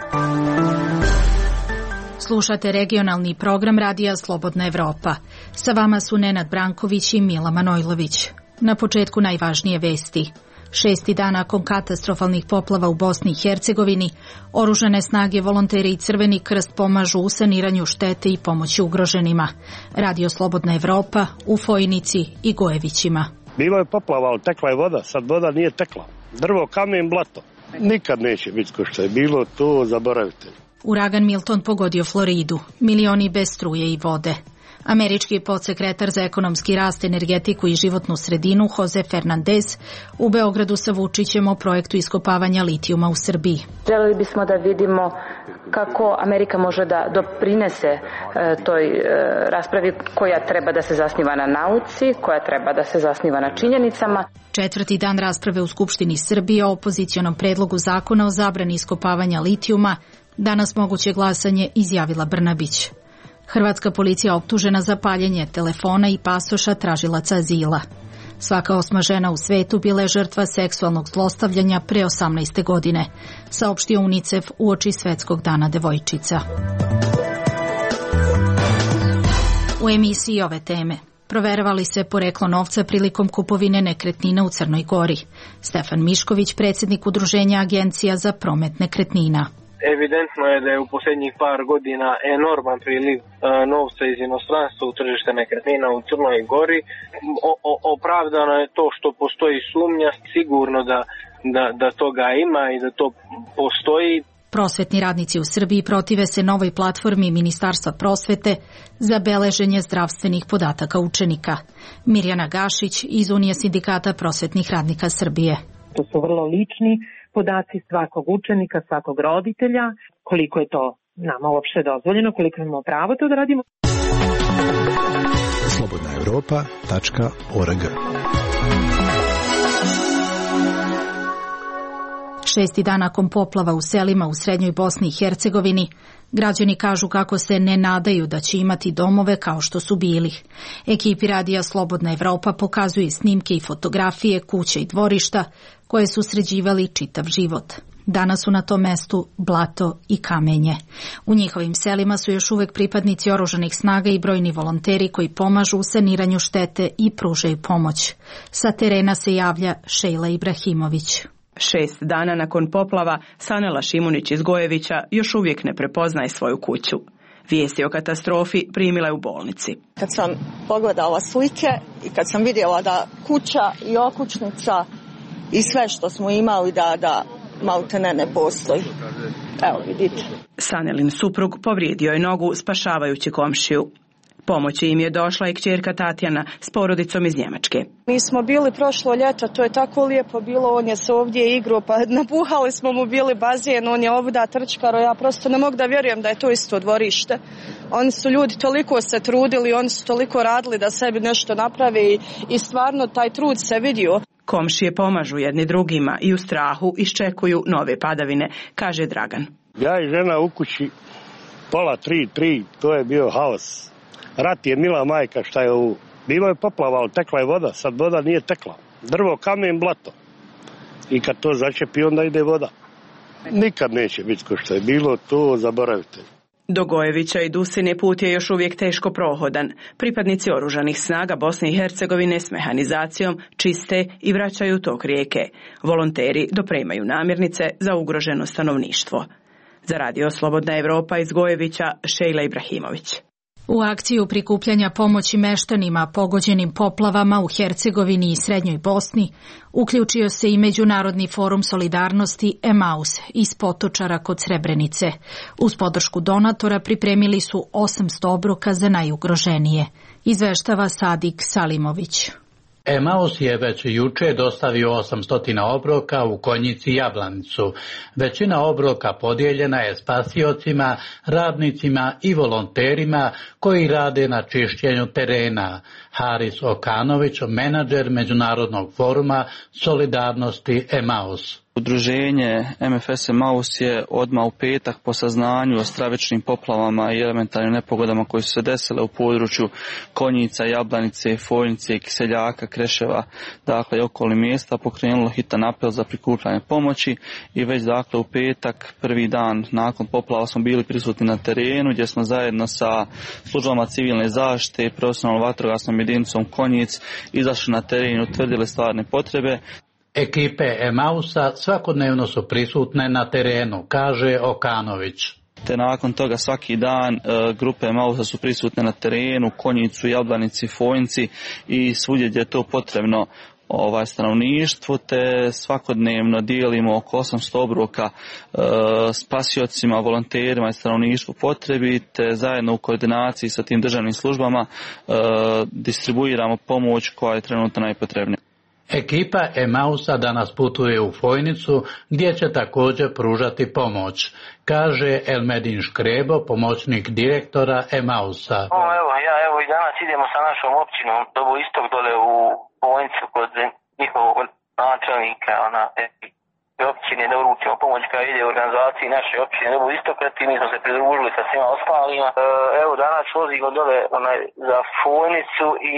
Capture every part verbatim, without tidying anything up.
Slušate regionalni program Radija Slobodna Evropa. Sa vama su Nenad Branković i Mila Manojlović. Na početku najvažnije vesti. Šesti dan nakon katastrofalnih poplava u Bosni i Hercegovini, oružane snage, volonteri i Crveni krst pomažu u saniranju štete i pomoći ugroženima. Radio Slobodna Evropa u Fojnici i Gojevićima. Bilo je poplava, ali tekla je voda, sad voda nije tekla. Drvo, kamen, blato. Nikad neće biti ko što je bilo, to zaboravite. Uragan Milton pogodio Floridu, milioni bez struje i vode. Američki podsekretar za ekonomski rast, energetiku i životnu sredinu Jose Fernandez u Beogradu sa Vučićem o projektu iskopavanja litijuma u Srbiji. Želeli bismo da vidimo kako Amerika može da doprinese e, toj e, raspravi koja treba da se zasniva na nauci, koja treba da se zasniva na činjenicama. Četvrti dan rasprave u Skupštini Srbije o opozicionom predlogu zakona o zabrani iskopavanja litijuma, danas moguće glasanje, izjavila Brnabić. Hrvatska policija optužena za paljenje telefona i pasoša tražilaca azila. Svaka osma žena u svetu bila je žrtva seksualnog zlostavljanja pre osamnaeste godine, saopštio UNICEF uoči Svetskog dana devojčica. U emisiji ove teme proveravali se poreklo novca prilikom kupovine nekretnina u Crnoj Gori. Stefan Mišković, predsjednik Udruženja agencija za promet nekretnina. Evidentno je da je u posljednjih par godina enorman priliv novca iz inostranstva u tržište nekretnina u Crnoj Gori. O, o, opravdano je to što postoji sumnja, sigurno da, da, da toga ima i da to postoji. Prosvetni radnici u Srbiji protive se novoj platformi Ministarstva prosvete za beleženje zdravstvenih podataka učenika. Mirjana Gašić iz Unije sindikata prosvetnih radnika Srbije. To su vrlo lični podaci svakog učenika, svakog roditelja, koliko je to nama uopšte dozvoljeno, koliko imamo pravo to da radimo. slobodna evropa tačka org. Šesti dan nakon poplava u selima u srednjoj Bosni i Hercegovini, građani kažu kako se ne nadaju da će imati domove kao što su bili. Ekipi Radija Slobodna Evropa pokazuje snimke i fotografije kuća i dvorišta koje su sređivali čitav život. Danas su na tom mestu blato i kamenje. U njihovim selima su još uvek pripadnici oružanih snaga i brojni volonteri koji pomažu u saniranju štete i pružaju pomoć. Sa terena se javlja Šejla Ibrahimović. Šest dana nakon poplava, Sanela Šimunić iz Gojevića još uvijek ne prepoznaje svoju kuću. Vijesti o katastrofi primila je u bolnici. Kad sam pogledala slike i kad sam vidjela da kuća i okućnica i sve što smo imali da, da maltene ne postoji. Evo vidite. Sanelin suprug povrijedio je nogu spašavajući komšiju. Pomoći im je došla i kćerka Tatjana s porodicom iz Njemačke. Mi smo bili prošlo ljeto, to je tako lijepo bilo, on je se ovdje igrao, pa napuhali smo mu bili bazen, on je ovdje trčkaro, ja prosto ne mogu da vjerujem da je to isto dvorište. Oni su ljudi toliko se trudili, oni su toliko radili da sebi nešto naprave i, i stvarno taj trud se vidio. Komšije pomažu jedni drugima i u strahu iščekuju nove padavine, kaže Dragan. Ja i žena u kući, pola tri, tri, to je bio haos. Rat je mila majka, šta je ovo. Bilo je poplava, ali tekla je voda, sad voda nije tekla. Drvo, kamen, blato. I kad to začepi, onda ide voda. Nikad neće biti ko što je bilo, to zaboravite. Do Gojevića i Dusine put je još uvijek teško prohodan. Pripadnici oružanih snaga Bosne i Hercegovine s mehanizacijom čiste i vraćaju tok rijeke. Volonteri dopremaju namirnice za ugroženo stanovništvo. Za Radio Slobodna Evropa iz Gojevića, Šejla Ibrahimović. U akciju prikupljanja pomoći meštanima pogođenim poplavama u Hercegovini i Srednjoj Bosni uključio se i Međunarodni forum solidarnosti Emaus iz Potočara kod Srebrenice. Uz podršku donatora pripremili su osamsto obroka za najugroženije, izveštava Sadik Salimović. Emaus je već juče dostavio osamsto obroka u Konjici i Jablanicu. Većina obroka podijeljena je spasiocima, radnicima i volonterima koji rade na čišćenju terena. Haris Okanović, menadžer Međunarodnog foruma solidarnosti Emaus. Udruženje M F S Emaus je odmah u petak po saznanju o stravičnim poplavama i elementarnim nepogodama koje su se desile u području Konjica, Jablanice, Fojnice, Kiseljaka, Kreševa, dakle i okolnih mjesta pokrenulo hitan apel za prikupljanje pomoći i već dakle u petak, prvi dan nakon poplava smo bili prisutni na terenu gdje smo zajedno sa službama civilne zaštite i profesionalnom vatrogasnom jedinicom Konjic izašli na teren i utvrdili stvarne potrebe. Ekipe Emausa svakodnevno su prisutne na terenu, kaže Okanović. Te nakon toga svaki dan e, grupe Emausa su prisutne na terenu, Konjicu, Jablanici, Fojnici i svugdje gdje je to potrebno ovaj stanovništvo, te svakodnevno dijelimo oko osamsto obroka e, spasiocima, volonterima i stanovništvu potrebi, te zajedno u koordinaciji sa tim državnim službama e, distribuiramo pomoć koja je trenutno najpotrebnija. Ekipa Emausa danas putuje u Fojnicu gdje će također pružati pomoć, kaže Elmedin Škrebo, pomoćnik direktora Emausa. O, evo, ja evo i danas idemo sa našom općinom Dobo Istok dole u Fojnicu kod njihovog načelnika ona, e, općine da uručimo pomoć koja ide u organizaciji naše općine Dobo Istok, i mi smo se pridružili sa svima ostalima. E, evo danas vozimo dole onaj, za Fojnicu i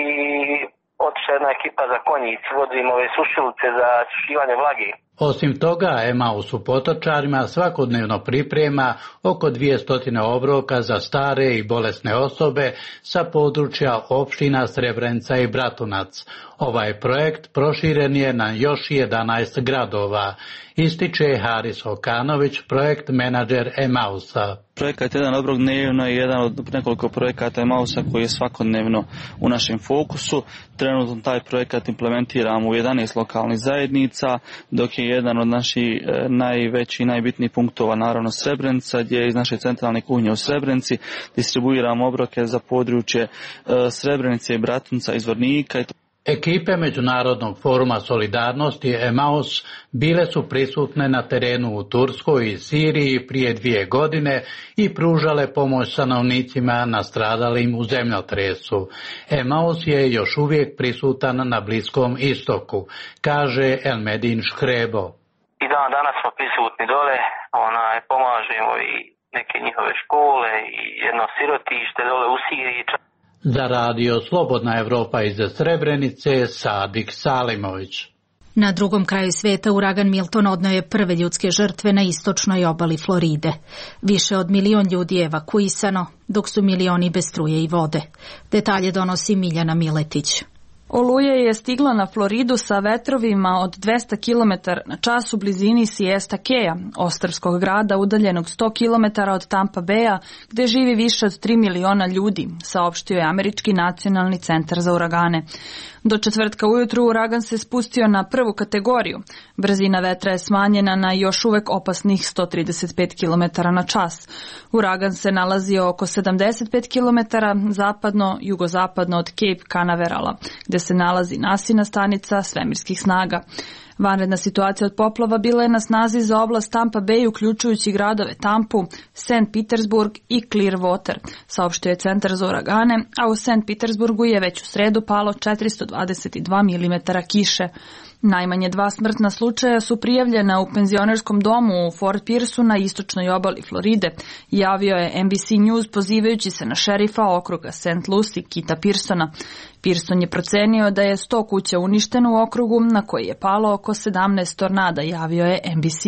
otišla jedna ekipa za Konjic, vodimo ove sušilice za sušivanje vlage. Osim toga, Emaus u Potočarima svakodnevno priprema oko dvjesto obroka za stare i bolesne osobe sa područja opština Srebrenica i Bratunac. Ovaj projekt proširen je na još jedanaest gradova, ističe Haris Okanović, projekt menadžer Emausa. Projekat Jedan obrok dnevno je jedan od nekoliko projekata Emausa koji je svakodnevno u našem fokusu. Trenutno taj projekat implementiramo u jedanaest lokalnih zajednica, dok je jedan od naših najvećih i najbitnijih punktova naravno Srebrenica, gdje iz naše centralne kuhinje u Srebrenici distribuiramo obroke za područje Srebrenice i Bratunca i Zvornika. Ekipe Međunarodnog foruma solidarnosti Emaus bile su prisutne na terenu u Turskoj i Siriji prije dvije godine i pružale pomoć stanovnicima nastradalim u zemljotresu. Emaus je još uvijek prisutan na Bliskom istoku, kaže Elmedin Škrebo. I dan danas smo prisutni dole, onaj, pomažemo i neke njihove škole i jedno sirotište dole u Siriji. Za radio Slobodna Evropa iz Srebrenice, Sadik Salimović. Na drugom kraju sveta uragan Milton odneo je prve ljudske žrtve na istočnoj obali Floride. Više od milion ljudi je evakuisano, dok su milioni bez struje i vode. Detalje donosi Miljana Miletić. Oluja je stigla na Floridu sa vetrovima od dvesta kilometara na čas u blizini Siesta Keya, ostrvskog grada udaljenog sto kilometara od Tampa Baya, gde živi više od tri miliona ljudi, saopštio je Američki nacionalni centar za uragane. Do četvrtka ujutru uragan se spustio na prvu kategoriju. Brzina vetra je smanjena na još uvek opasnih sto trideset pet kilometara na čas. Uragan se nalazio oko sedamdeset pet kilometara zapadno, jugozapadno od Cape Canaverala, gde se nalazi nasina stanica svemirskih snaga. Vanredna situacija od poplava bila je na snazi za oblast Tampa Bay, uključujući gradove Tampu, Saint Petersburg i Clearwater, saopštio je Centar za uragane, a u Saint Petersburgu je već u sredu palo četiristo dvadeset dva milimetara kiše. Najmanje dva smrtna slučaja su prijavljena u penzionerskom domu u Fort Pierceu na istočnoj obali Floride, javio je N B C News pozivajući se na šerifa okruga Saint Lucie, Kita Pearsona. Pearson je procenio da je sto kuća uništeno u okrugu na koji je palo oko sedamnaest tornada, javio je N B C.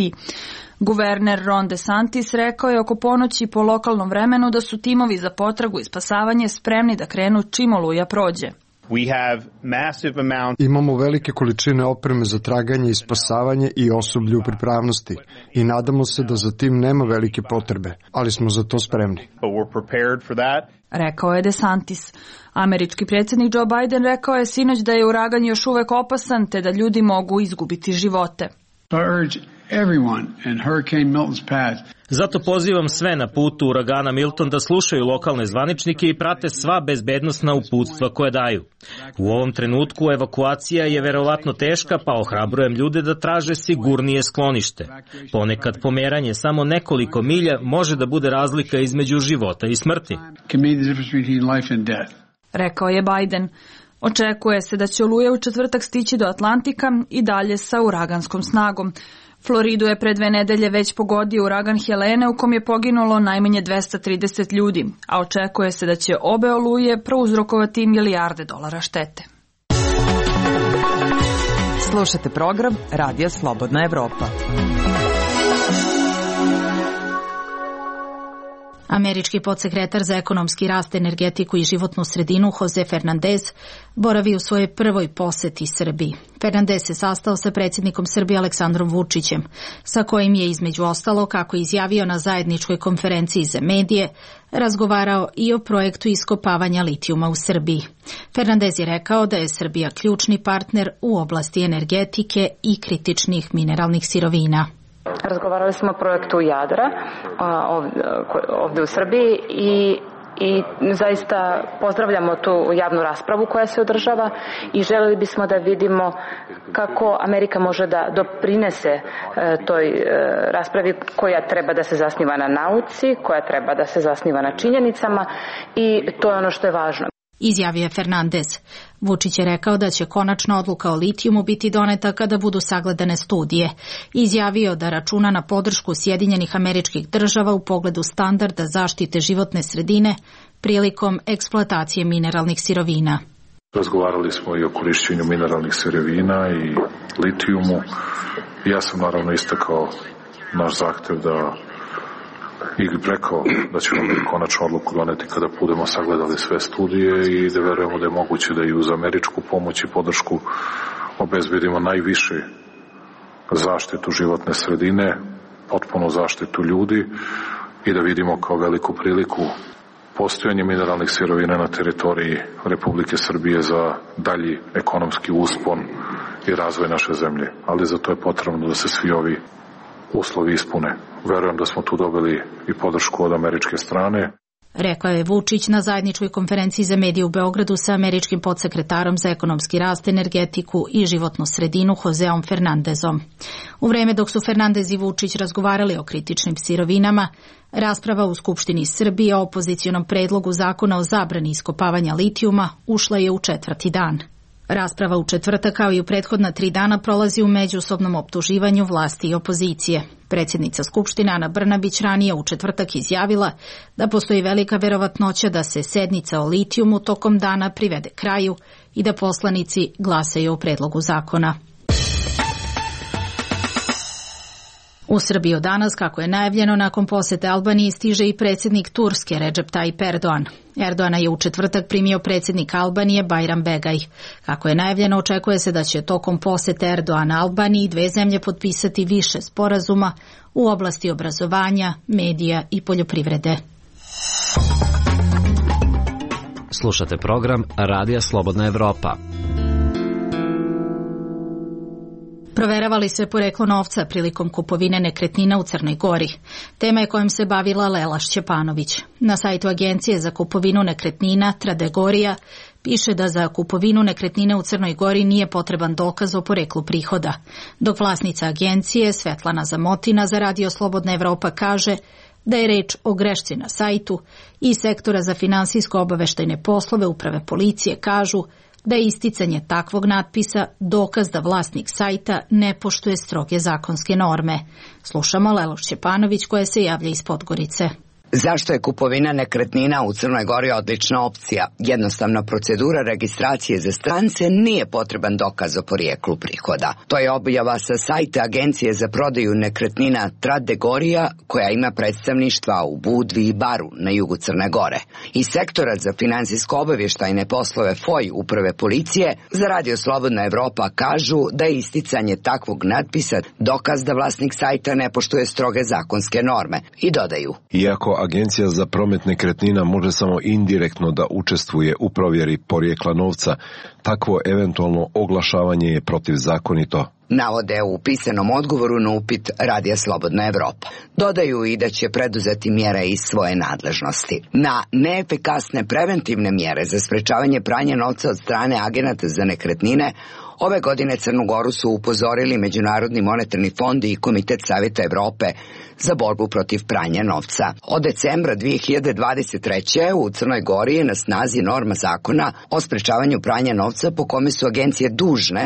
Guverner Ron DeSantis rekao je oko ponoći po lokalnom vremenu da su timovi za potragu i spasavanje spremni da krenu čim oluja prođe. Imamo velike količine opreme za traganje i spasavanje i osoblju u pripravnosti i nadamo se da za tim nema velike potrebe, ali smo za to spremni. Rekao je DeSantis. Američki predsjednik Joe Biden rekao je sinoć da je uragan još uvek opasan te da ljudi mogu izgubiti živote. Zato pozivam sve na putu uragana Milton da slušaju lokalne zvaničnike i prate sva bezbednosna uputstva koje daju. U ovom trenutku evakuacija je verovatno teška, pa ohrabrujem ljude da traže sigurnije sklonište. Ponekad pomeranje samo nekoliko milja može da bude razlika između života i smrti. Rekao je Biden. Očekuje se da će oluja u četvrtak stići do Atlantika i dalje sa uraganskom snagom. Floridu je pre dve nedelje već pogodio uragan Helene u kom je poginulo najmanje dvesta trideset ljudi, a očekuje se da će obe oluje prouzrokovati milijarde dolara štete. Slušate program Radija Slobodna Evropa. Američki podsekretar za ekonomski rast, energetiku i životnu sredinu Jose Fernandez boravi u svojoj prvoj poseti Srbiji. Fernandez se sastao sa predsjednikom Srbije Aleksandrom Vučićem, sa kojim je između ostalo, kako izjavio na zajedničkoj konferenciji za medije, razgovarao i o projektu iskopavanja litijuma u Srbiji. Fernandez je rekao da je Srbija ključni partner u oblasti energetike i kritičnih mineralnih sirovina. Razgovarali smo o projektu Jadra ovdje u Srbiji i i zaista pozdravljamo tu javnu raspravu koja se održava i želeli bismo da vidimo kako Amerika može da doprinese toj raspravi koja treba da se zasniva na nauci, koja treba da se zasniva na činjenicama i to je ono što je važno. Izjavio je Fernandez. Vučić je rekao da će konačna odluka o litijumu biti doneta kada budu sagledane studije. Izjavio da računa na podršku Sjedinjenih Američkih Država u pogledu standarda zaštite životne sredine prilikom eksploatacije mineralnih sirovina. Razgovarali smo i o korišćenju mineralnih sirovina i litijumu. Ja sam naravno istakao naš zahtev da i rekao da ćemo mi konačnu odluku doneti kada budemo sagledali sve studije i da verujemo da je moguće da i uz američku pomoć i podršku obezbedimo najviše zaštitu životne sredine, potpunu zaštitu ljudi i da vidimo kao veliku priliku postojanje mineralnih sirovina na teritoriji Republike Srbije za dalji ekonomski uspon i razvoj naše zemlje. Ali za to je potrebno da se svi ovi uslovi ispune. Verujem da smo tu dobili i podršku od američke strane. Rekao je Vučić na zajedničkoj konferenciji za medije u Beogradu sa američkim podsekretarom za ekonomski rast, energetiku i životnu sredinu Joseom Fernandezom. U vreme dok su Fernandez i Vučić razgovarali o kritičnim sirovinama, rasprava u Skupštini Srbije o opozicionom predlogu zakona o zabrani iskopavanja litijuma ušla je u četvrti dan. Rasprava u četvrtak kao i u prethodna tri dana prolazi u međusobnom optuživanju vlasti i opozicije. Predsjednica Skupštine Ana Brnabić ranije u četvrtak izjavila da postoji velika verovatnoća da se sednica o litijumu tokom dana privede kraju i da poslanici glasaju o predlogu zakona. U Srbiju danas, kako je najavljeno, nakon posete Albaniji stiže i predsjednik Turske Recep Tayyip Erdogan. Erdogana je u četvrtak primio predsjednik Albanije Bajram Begaj. Kako je najavljeno, očekuje se da će tokom posete Erdogana Albaniji dve zemlje potpisati više sporazuma u oblasti obrazovanja, medija i poljoprivrede. Slušate program Radija Slobodna Evropa. Proveravali se poreklo novca prilikom kupovine nekretnina u Crnoj Gori. Tema je kojom se bavila Lela Šćepanović. Na sajtu Agencije za kupovinu nekretnina Tradegorija piše da za kupovinu nekretnine u Crnoj Gori nije potreban dokaz o poreklu prihoda, dok vlasnica agencije Svetlana Zamotina za Radio Slobodna Evropa kaže da je reč o grešci na sajtu i sektora za finansijsko-obaveštajne poslove Uprave policije kažu da je isticanje takvog natpisa dokaz da vlasnik sajta ne poštuje stroge zakonske norme. Slušamo Lelu Šćepanović koja se javlja iz Podgorice. Zašto je kupovina nekretnina u Crnoj Gori odlična opcija? Jednostavna procedura registracije za strance, nije potreban dokaz o porijeklu prihoda. To je objava sa sajta Agencije za prodaju nekretnina Tradegorija, koja ima predstavništva u Budvi i Baru na jugu Crne Gore. I sektora za finansijsko-obavještajne poslove F O I Uprave policije za Radio Slobodna Evropa kažu da je isticanje takvog natpisa dokaz da vlasnik sajta ne poštuje stroge zakonske norme. I dodaju. Iako Agencija za promet nekretnina može samo indirektno da učestvuje u provjeri porijekla novca, takvo eventualno oglašavanje je protivzakonito. Navode u pisanom odgovoru na upit Radija Slobodna Evropa. Dodaju i da će preduzeti mjere iz svoje nadležnosti. Na neefikasne preventivne mjere za sprečavanje pranja novca od strane agenata za nekretnine ove godine Crnu Goru su upozorili Međunarodni monetarni fond i Komitet Savjeta Evrope za borbu protiv pranja novca. Od decembra dvije hiljade dvadeset treće. u Crnoj Gori je na snazi norma zakona o sprečavanju pranja novca po kome su agencije dužne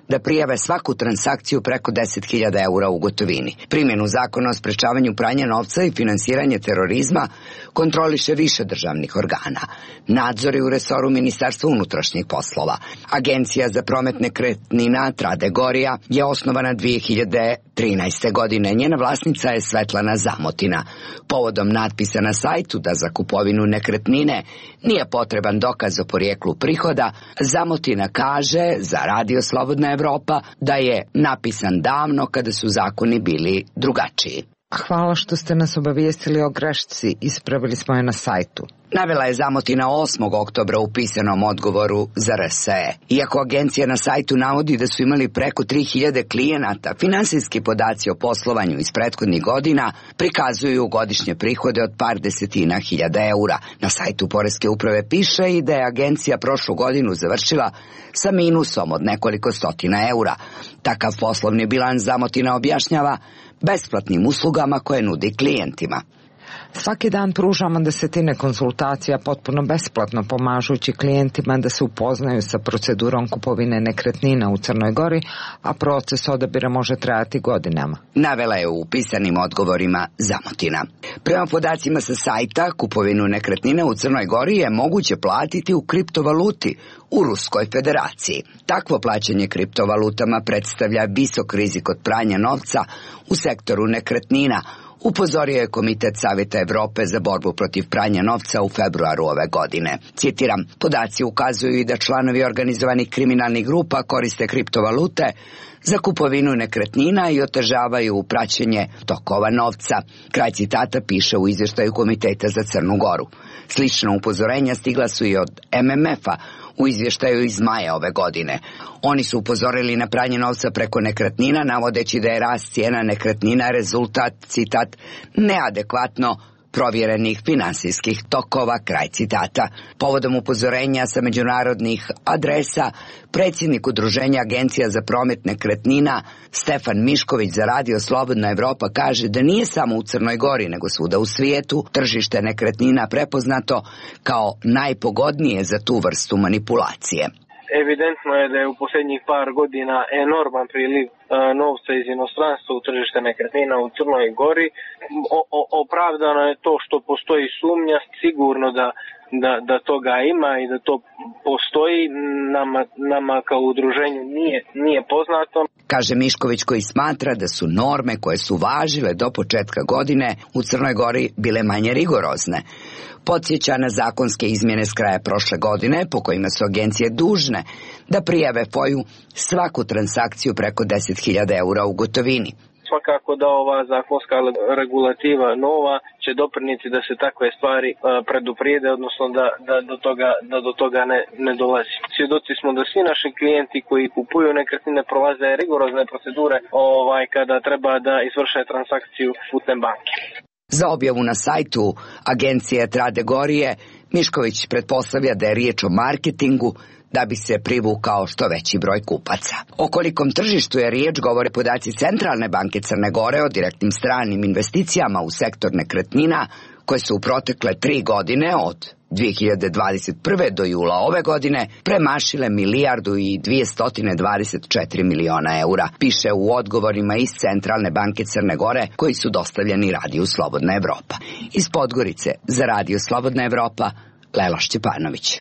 da prijave svaku transakciju preko deset hiljada eura u gotovini. Primjenu zakona o sprečavanju pranja novca i finansiranje terorizma kontroliše više državnih organa. Nadzor je u resoru Ministarstva unutrašnjih poslova. Agencija za promet nekretnina Trade Gorija je osnovana dvije hiljade trinaeste. godine. Njena vlasnica je Svetlana Zamotina. Povodom natpisa na sajtu da za kupovinu nekretnine nije potreban dokaz o porijeklu prihoda, Zamotina kaže za Radio Slobodna Evropa da je napisan davno kada su zakoni bili drugačiji. Hvala što ste nas obavijestili o grešci, ispravili smo je na sajtu. Navela je Zamotina osmog oktobra u pisanom odgovoru za R S E. Iako agencija na sajtu navodi da su imali preko tri hiljade klijenata, finansijski podaci o poslovanju iz prethodnih godina prikazuju godišnje prihode od par desetina hiljada eura. Na sajtu Poreske uprave piše i da je agencija prošlu godinu završila sa minusom od nekoliko stotina eura. Takav poslovni bilans Zamotina objašnjava besplatnim uslugama koje nudi klijentima. Svaki dan pružamo desetine konsultacija potpuno besplatno, pomažući klijentima da se upoznaju sa procedurom kupovine nekretnina u Crnoj Gori, a proces odabira može trajati godinama. Navela je u pisanim odgovorima Zamotina. Prema podacima sa sajta, kupovinu nekretnina u Crnoj Gori je moguće platiti u kriptovaluti u Ruskoj federaciji. Takvo plaćanje kriptovalutama predstavlja visok rizik od pranja novca u sektoru nekretnina, upozorio je Komitet Savjeta Evrope za borbu protiv pranja novca u februaru ove godine. Citiram, podaci ukazuju i da članovi organizovanih kriminalnih grupa koriste kriptovalute za kupovinu nekretnina i otežavaju praćenje tokova novca. Kraj citata piše u izvještaju Komiteta za Crnu Goru. Slična upozorenja stigla su i od M M F-a u izvještaju iz maja ove godine. Oni su upozorili na pranje novca preko nekretnina, navodeći da je rast cijena nekretnina rezultat, citat, neadekvatno provjerenih finansijskih tokova, kraj citata. Povodom upozorenja sa međunarodnih adresa, predsjednik Udruženja Agencija za promet nekretnina Stefan Mišković za Radio Slobodna Evropa kaže da nije samo u Crnoj Gori, nego svuda u svijetu tržište nekretnina prepoznato kao najpogodnije za tu vrstu manipulacije. Evidentno je da je u posljednjih par godina enorman priliv novca iz inostranstva u tržište nekretnina u Crnoj Gori. O, o, opravdano je to što postoji sumnja, sigurno da, da, da toga ima i da to postoji, nama, nama kao udruženju nije, nije poznato. Kaže Mišković, koji smatra da su norme koje su važile do početka godine u Crnoj Gori bile manje rigorozne. Podsjeća na zakonske izmjene s kraja prošle godine po kojima su agencije dužne da prijave F O I-u svaku transakciju preko deset hiljada eura u gotovini. Svakako da ova zakonska regulativa nova će doprinijeti da se takve stvari preduprijede, odnosno da, da, do toga, da do toga ne, ne dolazi. Svjedoci smo da svi naši klijenti koji kupuju nekretnine prolaze rigorozne procedure ovaj, kada treba da izvrše transakciju putem banke. Za objavu na sajtu agencije Trade Gorije, Mišković pretpostavlja da je riječ o marketingu da bi se privukao što veći broj kupaca. O kolikom tržištu je riječ govore podaci Centralne banke Crne Gore o direktnim stranim investicijama u sektor nekretnina koje su u protekle tri godine od dvije hiljade dvadeset prve do jula ove godine premašile milijardu i dvjesto dvadeset četiri miliona eura, piše u odgovorima iz Centralne banke Crne Gore koji su dostavljeni Radiju Slobodna Evropa. Iz Podgorice za Radio Slobodna Evropa, Lela Šćepanović.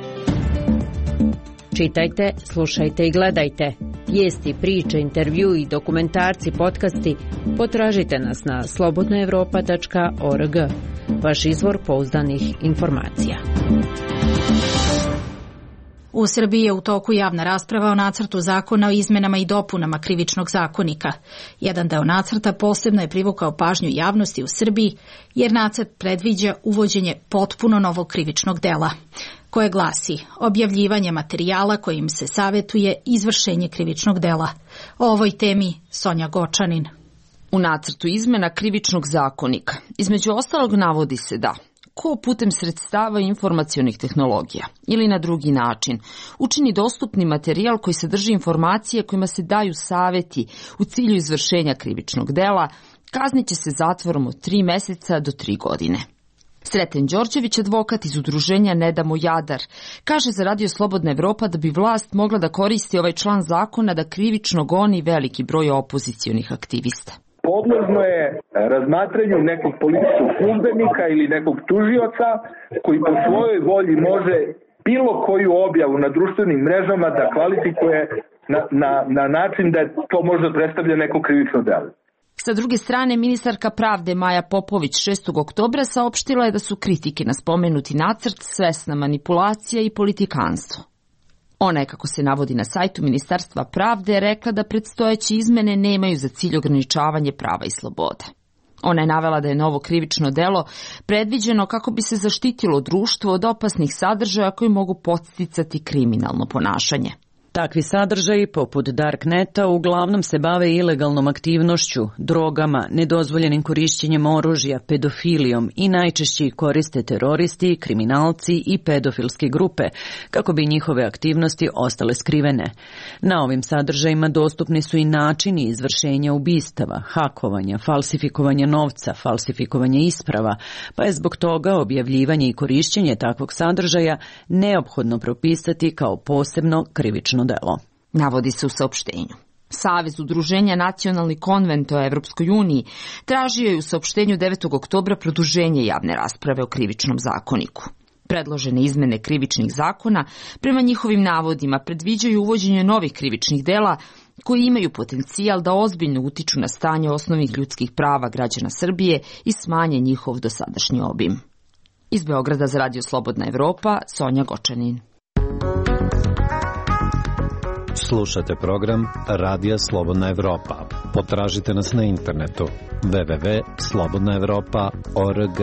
Čitajte, slušajte i gledajte. Vijesti, priče, intervju i dokumentarci, podcasti potražite nas na slobodna evropa tačka org. Vaš izvor pouzdanih informacija. U Srbiji je u toku javna rasprava o nacrtu zakona o izmenama i dopunama Krivičnog zakonika. Jedan deo nacrta posebno je privukao pažnju javnosti u Srbiji jer nacrt predviđa uvođenje potpuno novog krivičnog dela, koje glasi objavljivanje materijala kojim se savjetuje izvršenje krivičnog dela. O ovoj temi Sonja Gočanin. U nacrtu izmena Krivičnog zakonika između ostalog navodi se da ko putem sredstava informacionih tehnologija ili na drugi način učini dostupni materijal koji sadrži informacije kojima se daju savjeti u cilju izvršenja krivičnog dela, kaznit će se zatvorom od tri meseca do tri godine. Sreten Đorđević, advokat iz udruženja Ne damo Jadar, kaže za Radio Slobodna Evropa da bi vlast mogla da koristi ovaj član zakona da krivično goni veliki broj opozicionih aktivista. Podložno je razmatranju nekog policijskog službenika ili nekog tužioca koji po svojoj volji može bilo koju objavu na društvenim mrežama da kvalifikuje na, na, na način da to možda predstavlja neko krivično delo. Sa druge strane, ministarka pravde Maja Popović šestog oktobra saopštila je da su kritike na spomenuti nacrt svesna manipulacija i politikanstvo. Ona je, kako se navodi na sajtu Ministarstva pravde, rekla da predstojeće izmene nemaju za cilj ograničavanje prava i sloboda. Ona je navela da je novo krivično delo predviđeno kako bi se zaštitilo društvo od opasnih sadržaja koji mogu podsticati kriminalno ponašanje. Takvi sadržaji, poput Darkneta, uglavnom se bave ilegalnom aktivnošću, drogama, nedozvoljenim korišćenjem oružja, pedofilijom i najčešće ih koriste teroristi, kriminalci i pedofilske grupe, kako bi njihove aktivnosti ostale skrivene. Na ovim sadržajima dostupni su i načini izvršenja ubistava, hakovanja, falsifikovanja novca, falsifikovanja isprava, pa je zbog toga objavljivanje i korišćenje takvog sadržaja neophodno propisati kao posebno krivično delo. Navodi se u saopštenju. Savez udruženja Nacionalni konvent o Evropskoj uniji tražio je u saopštenju devetog oktobra produženje javne rasprave o krivičnom zakoniku. Predložene izmene krivičnih zakona, prema njihovim navodima, predviđaju uvođenje novih krivičnih dela koji imaju potencijal da ozbiljno utiču na stanje osnovnih ljudskih prava građana Srbije i smanje njihov dosadašnji obim. Iz Beograda za Radio Slobodna Evropa, Sonja Gočanin. Slušate program Radija Slobodna Evropa. Potražite nas na internetu w w w tačka slobodna evropa tačka org.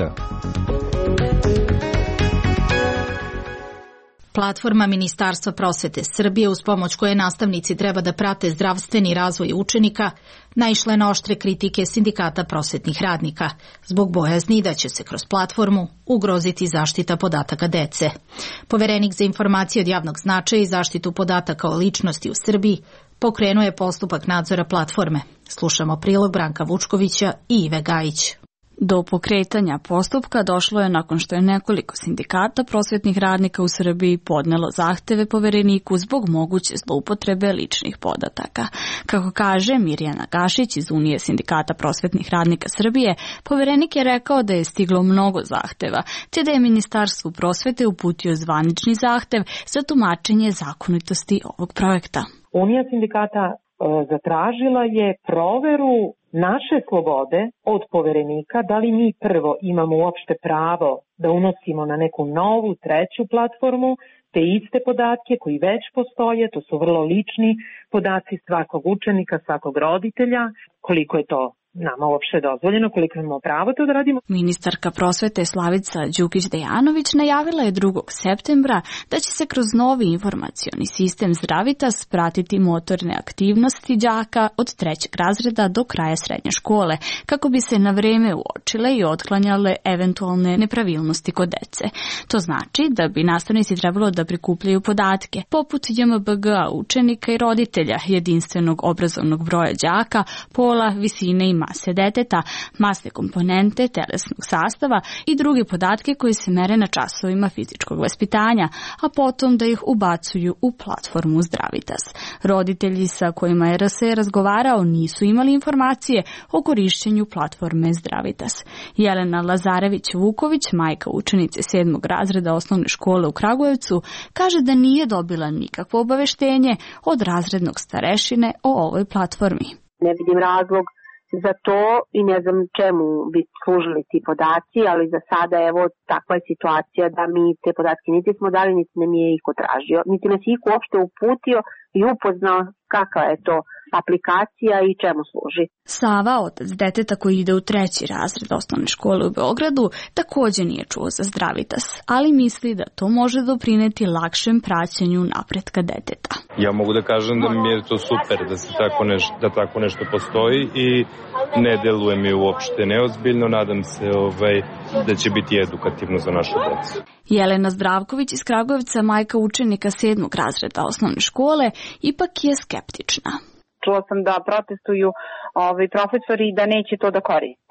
Platforma Ministarstva prosvete Srbije, uz pomoć koje nastavnici treba da prate zdravstveni razvoj učenika, naišla je na oštre kritike Sindikata prosvetnih radnika, zbog bojazni da će se kroz platformu ugroziti zaštita podataka dece. Poverenik za informacije od javnog značaja i zaštitu podataka o ličnosti u Srbiji pokrenuo je postupak nadzora platforme. Slušamo prilog Branka Vučkovića i Ive Gajić. Do pokretanja postupka došlo je nakon što je nekoliko sindikata prosvetnih radnika u Srbiji podnelo zahteve Povereniku zbog moguće zloupotrebe ličnih podataka. Kako kaže Mirjana Gašić iz Unije sindikata prosvetnih radnika Srbije, Poverenik je rekao da je stiglo mnogo zahteva, te da je Ministarstvu prosvete uputio zvanični zahtev za tumačenje zakonitosti ovog projekta. Unija sindikata e, zatražila je proveru naše slobode od Poverenika, da li mi prvo imamo uopšte pravo da unosimo na neku novu, treću platformu te iste podatke koji već postoje, to su vrlo lični podaci svakog učenika, svakog roditelja, koliko je to nama uopšte dozvoljeno, koliko imamo pravo to da radimo. Ministarka prosvete Slavica Đukić-Dejanović najavila je drugog septembra da će se kroz novi informacioni sistem Zdravitas pratiti motorne aktivnosti đaka od trećeg razreda do kraja srednje škole, kako bi se na vreme uočile i otklanjale eventualne nepravilnosti kod dece. To znači da bi nastavnici trebalo da prikupljaju podatke poput J M B G učenika i roditelja, jedinstvenog obrazovnog broja đaka, pola, visine i mase deteta, masne komponente, telesnog sastava i druge podatke koji se mere na časovima fizičkog vaspitanja, a potom da ih ubacuju u platformu Zdravitas. Roditelji sa kojima je R S E razgovarao nisu imali informacije o korišćenju platforme Zdravitas. Jelena Lazarević-Vuković, majka učenice sedmog razreda osnovne škole u Kragujevcu, kaže da nije dobila nikakvo obaveštenje od razrednog starešine o ovoj platformi. Ne vidim razlog za to i ne znam čemu bi služili ti podaci, ali za sada evo takva je situacija da mi te podatke niti smo dali, niti nam je iko tražio, niti nas je iko uopšte uputio i upoznao kakva je to aplikacija i čemu služi. Sava, otac deteta koji ide u treći razred osnovne škole u Beogradu, takođe nije čuo za Zdravitas, ali misli da to može doprineti lakšem praćenju napretka deteta. Ja mogu da kažem da mi je to super da se tako nešto, da tako nešto postoji i ne deluje mi uopšte neozbiljno, nadam se ovaj, da će biti edukativno za našu decu. Jelena Zdravković iz Kragujevca, majka učenika sedmog razreda osnovne škole, ipak je skeptična. Čula sam da protestuju ovi profesori da neće to da koriste. Eto,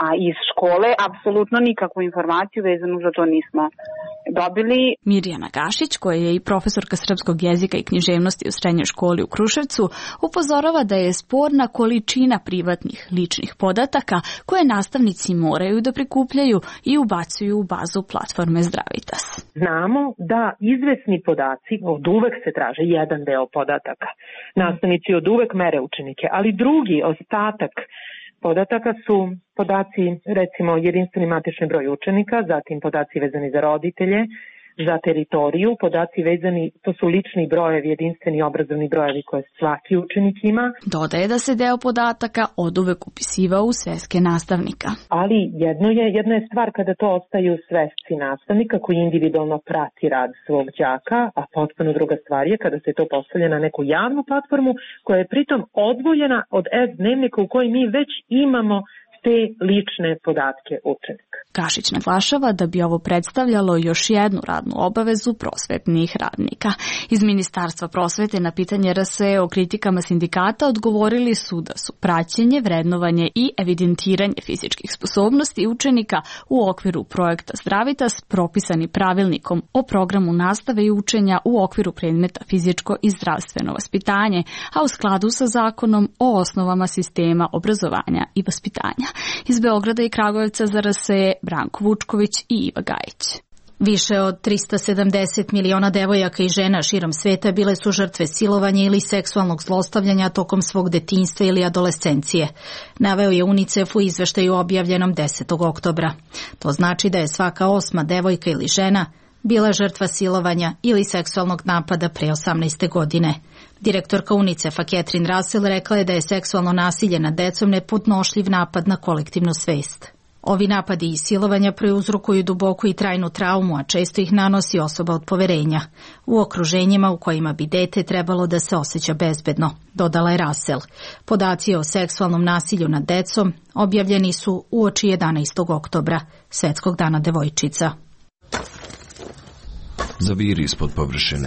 A iz škole apsolutno nikakvu informaciju vezanu za to nismo dobili. Mirjana Gašić, koja je i profesorka srpskog jezika i književnosti u srednjoj školi u Kruševcu, upozorava da je sporna količina privatnih ličnih podataka koje nastavnici moraju da prikupljaju i ubacuju u bazu platforme Zdravitas. Znamo da izvesni podaci od uvek se traže jedan deo podataka. Nastavnici od uvek mere učenike, ali drugi ostatak podataka su podaci, recimo, jedinstveni matični broj učenika, zatim podaci vezani za roditelje, za teritoriju, podaci vezani, to su lični brojevi, jedinstveni obrazovni brojevi koje svaki učenik ima. Dodaje da se deo podataka oduvek upisivao u sveske nastavnika. Ali jedno je, jedno je stvar kada to ostaju svesci nastavnika koji individualno prati rad svog đaka, a potpuno druga stvar je kada se to postavlja na neku javnu platformu koja je pritom odvojena od S-dnevnika u kojoj mi već imamo te lične podatke učenika. Gašić naglašava da bi ovo predstavljalo još jednu radnu obavezu prosvetnih radnika. Iz Ministarstva prosvete na pitanje R S E o kritikama sindikata odgovorili su da su praćenje, vrednovanje i evidentiranje fizičkih sposobnosti učenika u okviru projekta Zdravitas propisani pravilnikom o programu nastave i učenja u okviru predmeta fizičko i zdravstveno vaspitanje, a u skladu sa zakonom o osnovama sistema obrazovanja i vaspitanja. Iz Beograda i Kragujevca za R S E Branko Vučković i Iva Gajić. Više od trista sedamdeset miliona devojaka i žena širom sveta bile su žrtve silovanja ili seksualnog zlostavljanja tokom svog detinjstva ili adolescencije. Naveo je UNICEF u izveštaju objavljenom desetog oktobra. To znači da je svaka osma devojka ili žena bila žrtva silovanja ili seksualnog napada pre osamnaeste godine. Direktorka UNICEF-a Catherine Russell rekla je da je seksualno nasilje nad decom nepodnošljiv napad na kolektivnu svest. Ovi napadi i silovanja prouzrokuju duboku i trajnu traumu, a često ih nanosi osoba od poverenja, u okruženjima u kojima bi dete trebalo da se osjeća bezbedno, dodala je Russell. Podaci o seksualnom nasilju nad decom objavljeni su uoči jedanaestog oktobra, Svetskog dana devojčica. Zaviri ispod površine.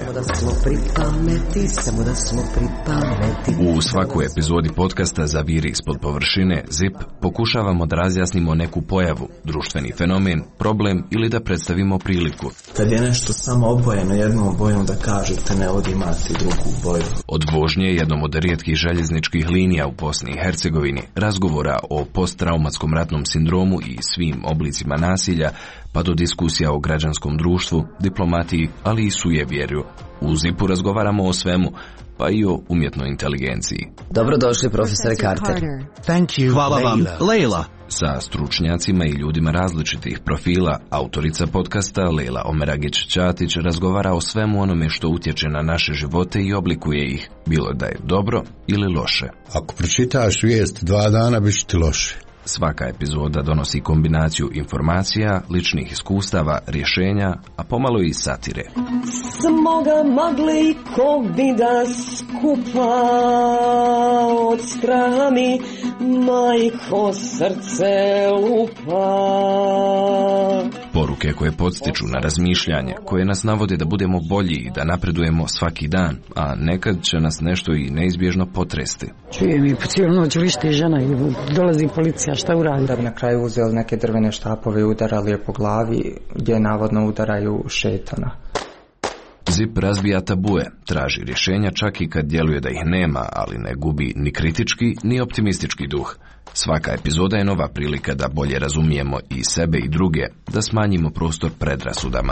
U svakoj epizodi podcasta Zaviri ispod površine Zip pokušavamo da razjasnimo neku pojavu, društveni fenomen, problem ili da predstavimo priliku. Kad je nešto samo obojeno jednom bojom da kažete ne od imati drugu boju. Od vožnje jednom od rijetkih željezničkih linija u Bosni i Hercegovini, razgovora o posttraumatskom ratnom sindromu i svim oblicima nasilja, pa do diskusija o građanskom društvu, diplomatiji, ali i sujevjerju. U Zipu razgovaramo o svemu, pa i o umjetnoj inteligenciji. Dobrodošli, profesore Carter. Thank you, Hvala vam, Leila. Sa stručnjacima i ljudima različitih profila, autorica podcasta Leila Omeragić-Ćatić razgovara o svemu onome što utječe na naše živote i oblikuje ih, bilo da je dobro ili loše. Ako pročitaš vijest dva dana, bit će ti loše. Svaka epizoda donosi kombinaciju informacija, ličnih iskustava, rješenja, a pomalo i satire. Smo ga mogli ko bi da skupa od straha mi majko srce lupa. Poruke koje podstiču na razmišljanje, koje nas navode da budemo bolji i da napredujemo svaki dan, a nekad će nas nešto i neizbježno potresti. Čujem i po cijelu noć vrišti žena i dolazi policija. Šta uradi? Da bi na kraju uzeli neke drvene štapove i udarali je po glavi, gdje navodno udaraju šetana. Zip razbija tabue, traži rješenja čak i kad djeluje da ih nema, ali ne gubi ni kritički ni optimistički duh. Svaka epizoda je nova prilika da bolje razumijemo i sebe i druge, da smanjimo prostor predrasudama.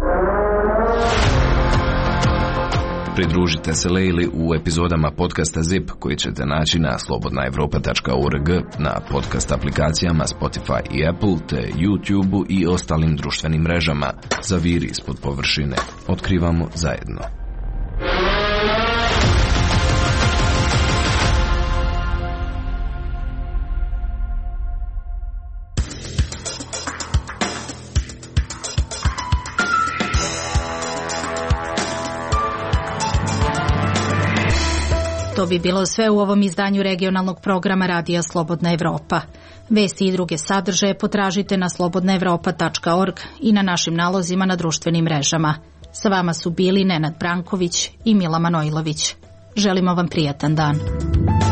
Pridružite se Leili u epizodama podcasta Zip koji ćete naći na slobodna evropa tačka org, na podcast aplikacijama Spotify i Apple, te YouTube i ostalim društvenim mrežama. Zaviri ispod površine. Otkrivamo zajedno. To bi bilo sve u ovom izdanju regionalnog programa Radija Slobodna Evropa. Vesti i druge sadržaje potražite na slobodna evropa tačka org i na našim nalozima na društvenim mrežama. Sa vama su bili Nenad Branković i Mila Manojlović. Želimo vam prijatan dan.